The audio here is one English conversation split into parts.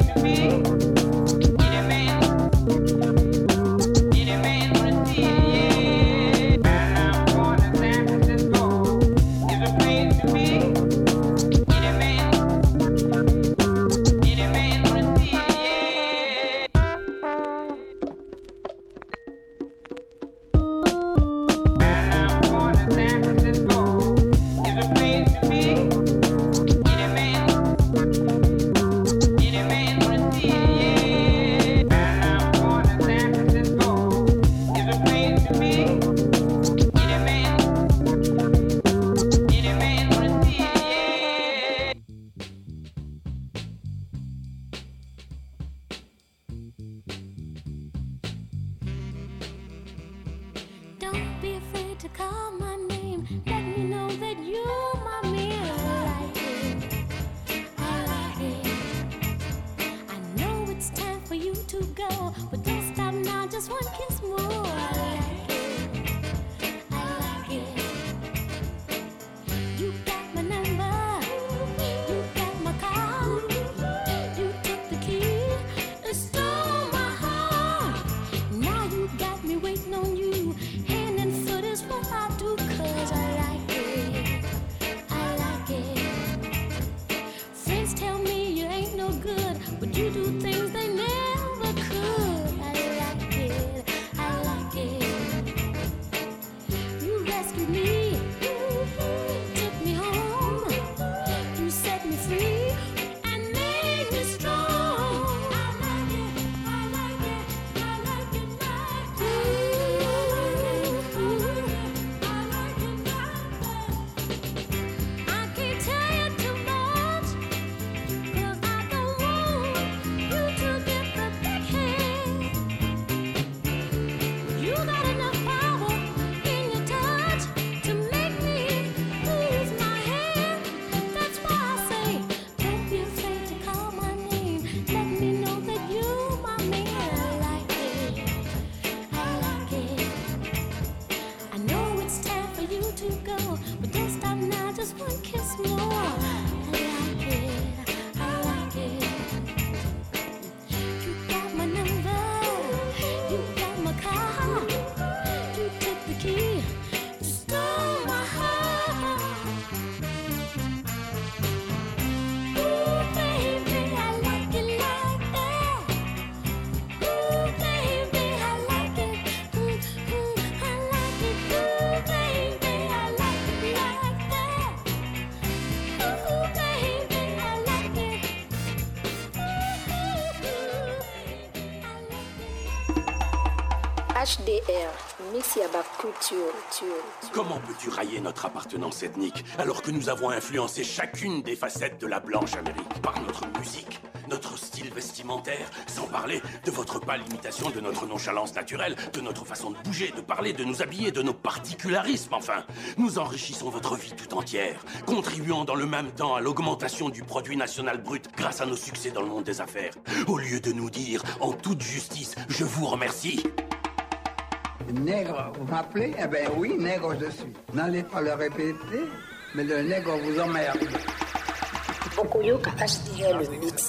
HDR, Misiaba Culture. Comment peux-tu railler notre appartenance ethnique alors que nous avons influencé chacune des facettes de la blanche Amérique par notre musique, notre style vestimentaire, sans parler de votre pâle imitation de notre nonchalance naturelle, de notre façon de bouger, de parler, de nous habiller, de nos particularismes, enfin. Nous enrichissons votre vie tout entière, contribuant dans le même temps à l'augmentation du produit national brut grâce à nos succès dans le monde des affaires. Au lieu de nous dire, en toute justice, je vous remercie. Nègre, vous m'appelez? Eh ben oui, nègre je suis. N'allez pas le répéter, mais le nègre vous emmerde. Bokoyoka HDR, le mix.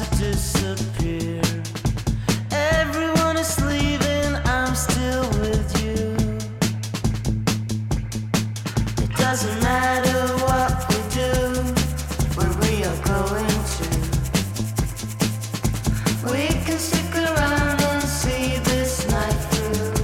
to disappear. Everyone is leaving, I'm still with you. It doesn't matter what we do, where we are going to. We can stick around and see this night through.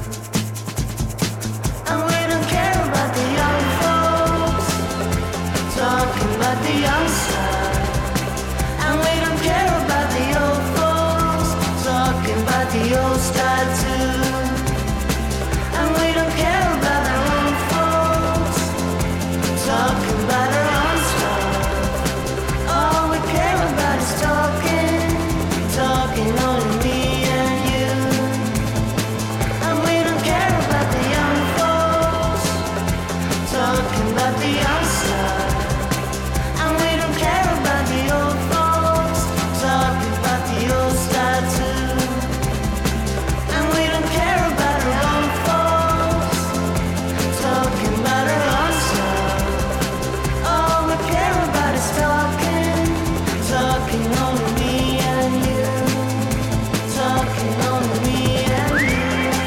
And we don't care about the young folks talking about the young side. And we don't care about the old folks talking about the old style too. And we don't care about our own folks talking about our own style. All we care about is talking, talking only me and you. And we don't care about the young folks talking about the young side. And we don't care about the old folks talking about the old style too. And we don't care about our own folks talking about our own style. All we care about is talking, talking only me and you. Talking only me and you.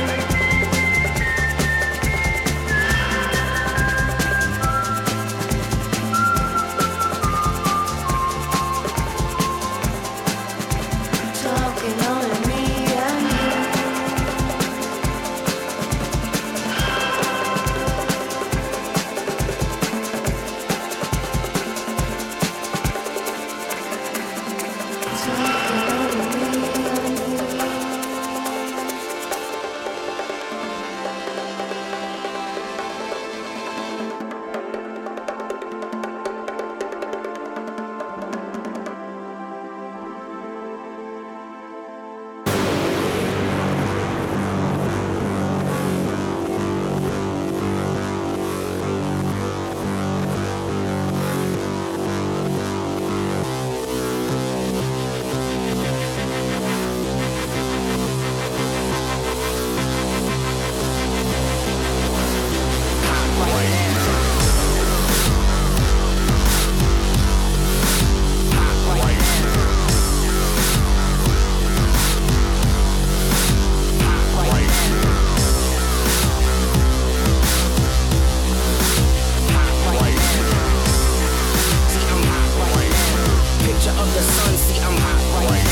Talking only me and you. Talking only me and you. Picture of the sun, see I'm hot right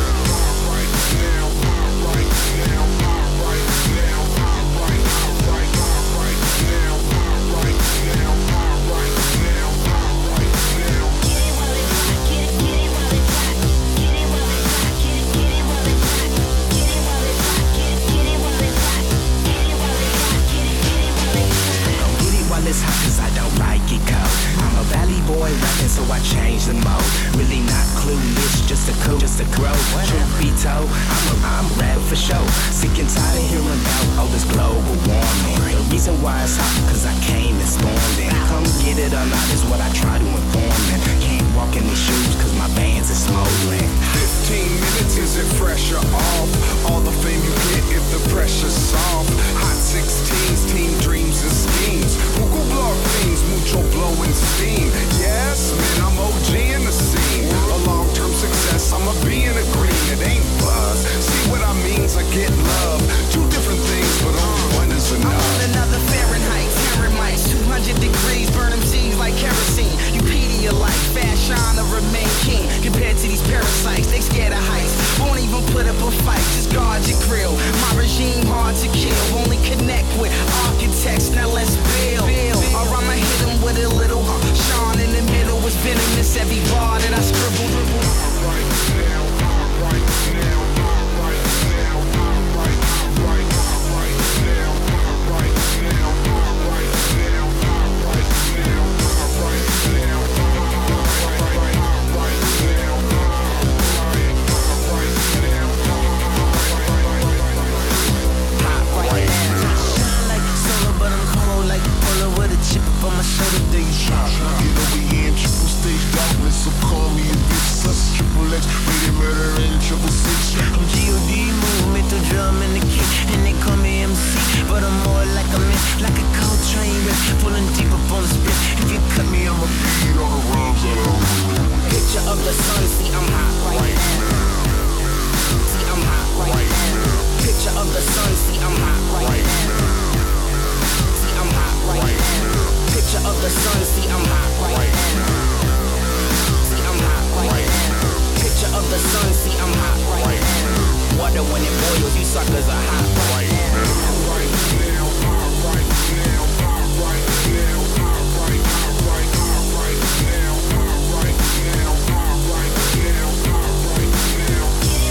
Get it while it's hot, cause I don't like it cold. I'm a valley boy rapping, so I change the mode. Really not clueless, just a cool, just a grow. Truth be told, I'm rap for show. Sick and tired of hearing about all this global warming. The reason why it's hot, cause I came and stormed in. Come get it or not is what I try to inform them. Can't walk in these shoes, cause my bands are smoldering. 15 minutes, is it fresh or off? All the fame you get if the pressure's soft. Hot 16s, team dreams and schemes. Google blog themes, mucho blowing steam. Yes, man, I'm OG in the scene. A long-term success, I'ma be in the green. It ain't buzz. See what I mean's I get love. Two different things, but only one is enough. I'm on another Fahrenheit, 200 degrees, burn them G's like kerosene. You Pedialyte, fast shine to remain king. Compared to these parasites, they scared of heights. Won't even put up a fight, just guard your grill. My regime hard to kill, only connect with architects. Now let's build. Or I'ma hit them with a little Sean in the middle was venomous. Every bar that I scribbled. Right now, right now, right now, right now, right now, right now, right now, right now, right now, right now, shine like solar, but I'm cold like polar with a chip up on my shoulder. Do you shot? Get over here in triple stage darkness, so call me a bitch. Such triple X, rated murder in 666. I'm G.O.D. movement, the drum and the kick, and they call me MC, but I'm more like a man, like a Coltrane rip, pulling deep up on the spit. If you cut me, I'ma beat all the rhymes that I wrote. Picture of the sun, see I'm hot right now. suckers are hot right now. Right now, right now, right now, right now, right now, right now, right now, right now, right now.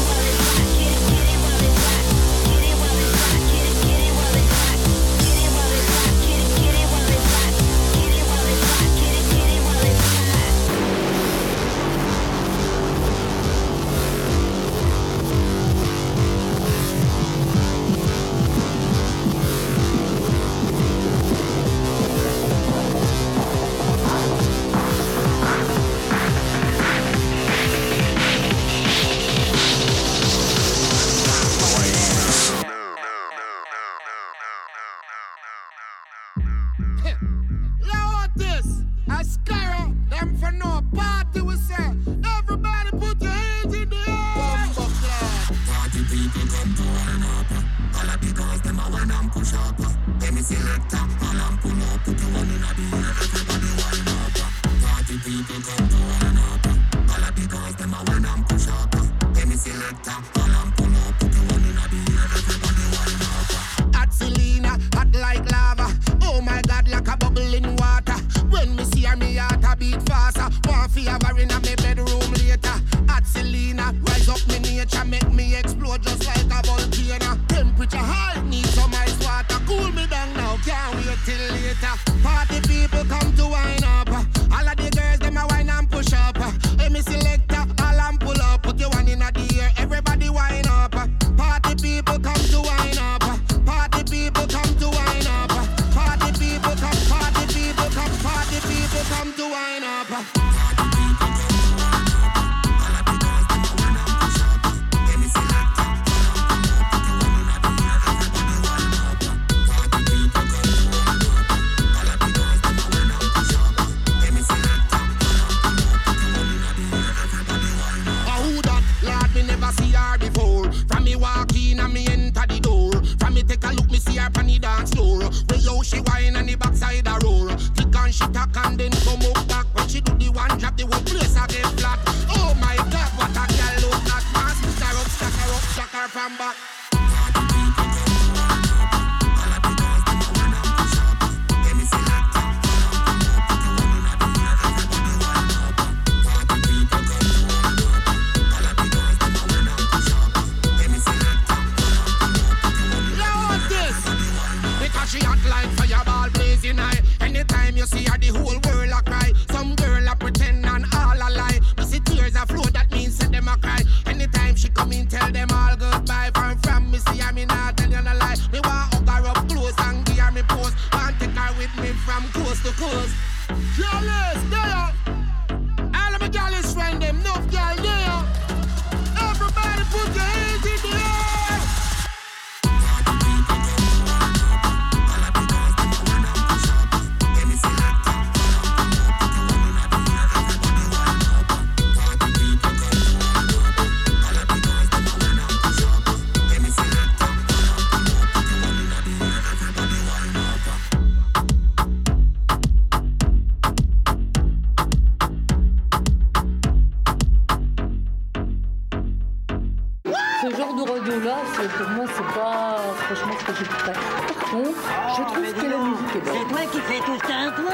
Pour moi, c'est pas franchement ce que j'écouterais. Par contre, je trouve que la musique est belle. C'est toi qui fais tout ça, toi?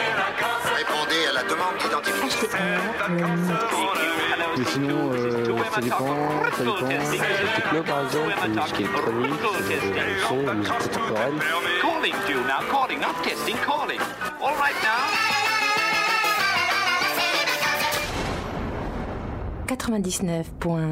Répondez à la demande d'identification. Mais sinon, ça dépend. Le club, par exemple, la musique électronique, la musique contemporaine. Calling to you now, calling, not testing, calling. All right now. 99.1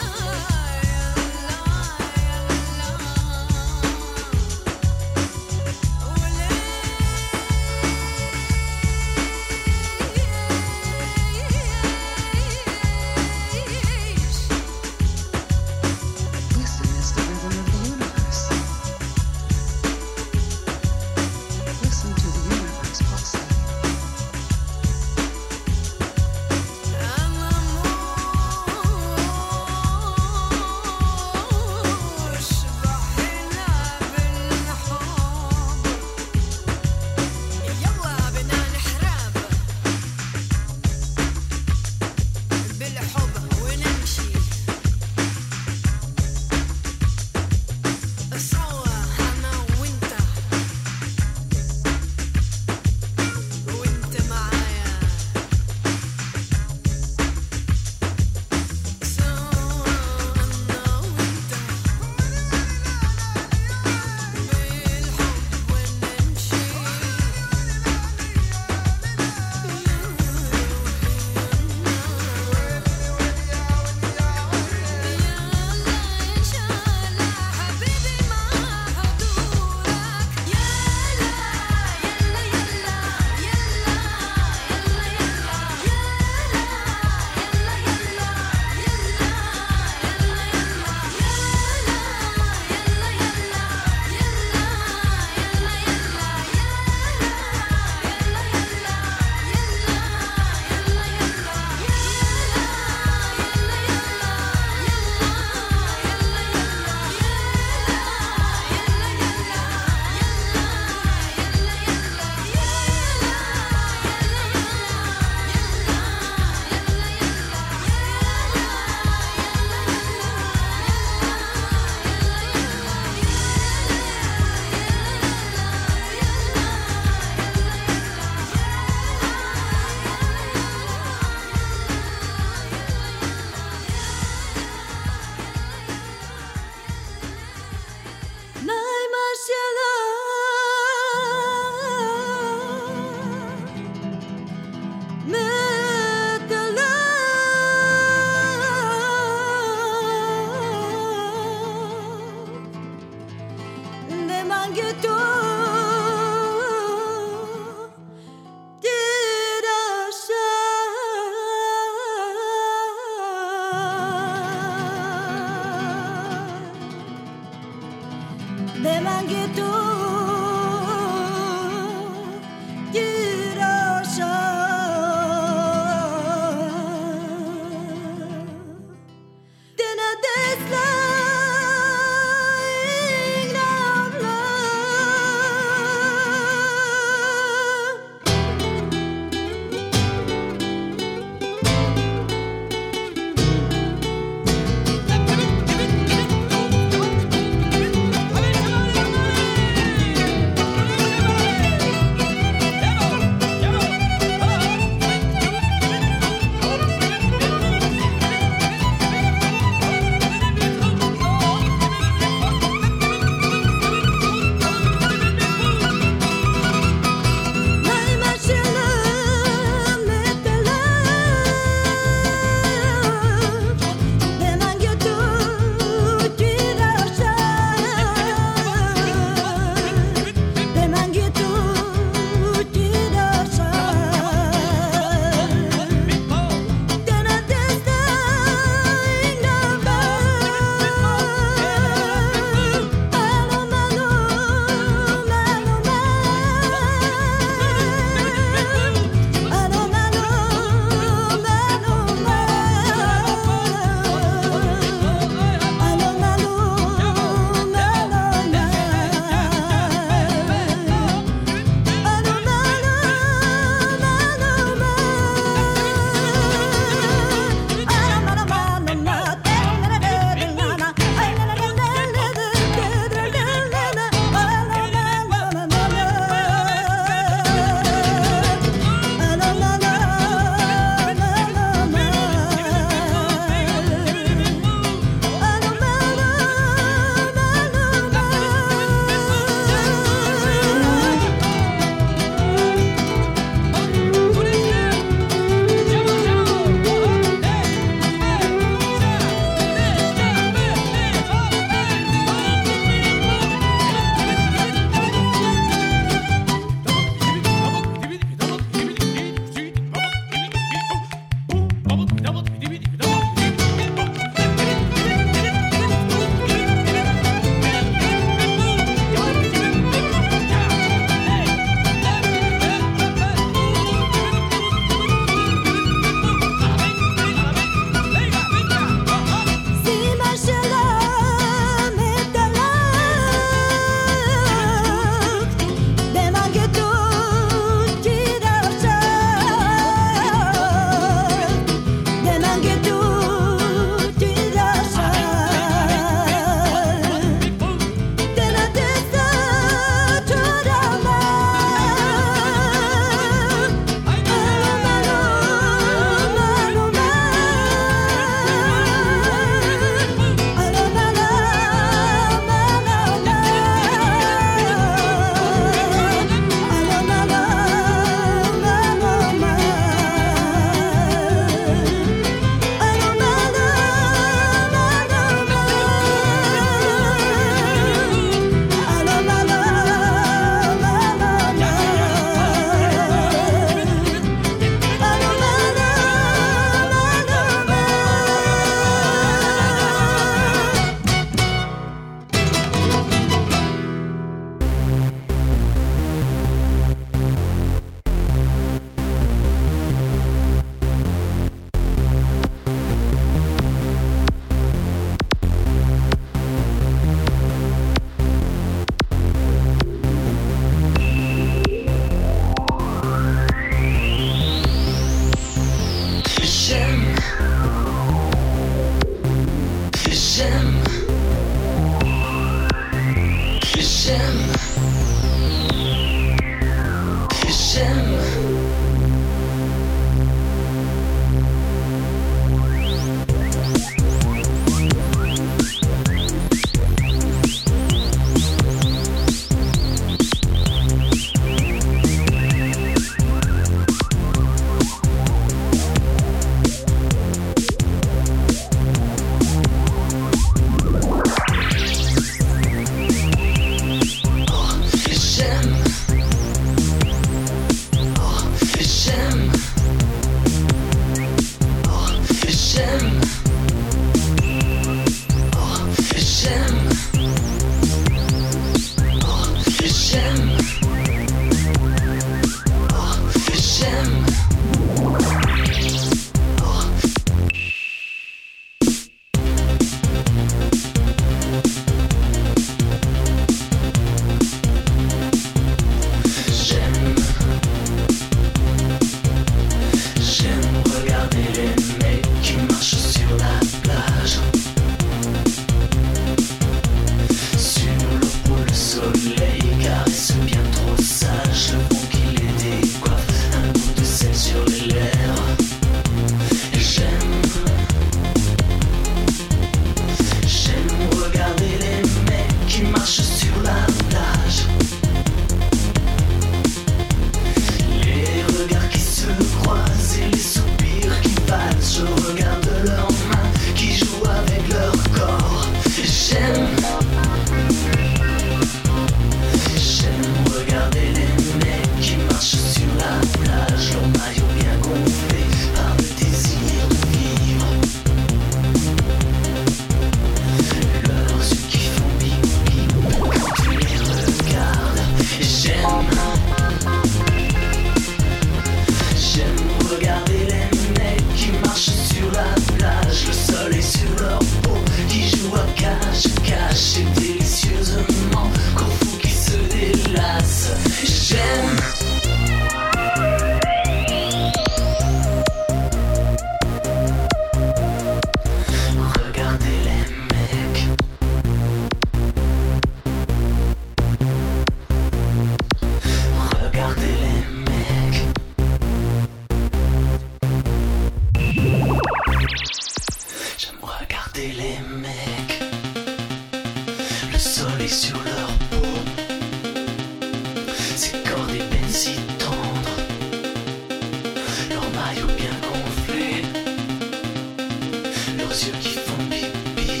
Ses corps d'ébène si tendres, leurs maillots bien gonflés, leurs yeux qui font pipi.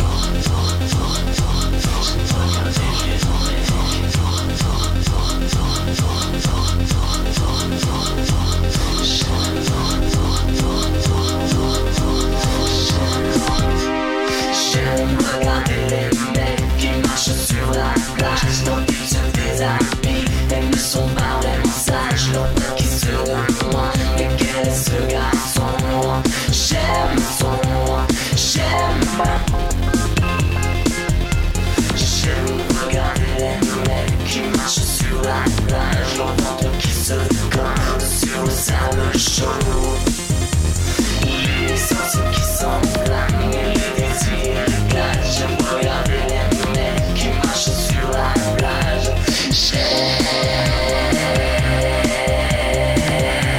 J'aime regarder les mecs qui marchent sur la plage, tant qu'ils se déshabillent et ne sont pas vraiment sages. L'autre qui se roule loin, et quel est ce garçon? J'aime son nom, j'aime regarder les mecs qui marchent sur la plage, leur ventre qui se colle sur le sable chaud. Les sens qui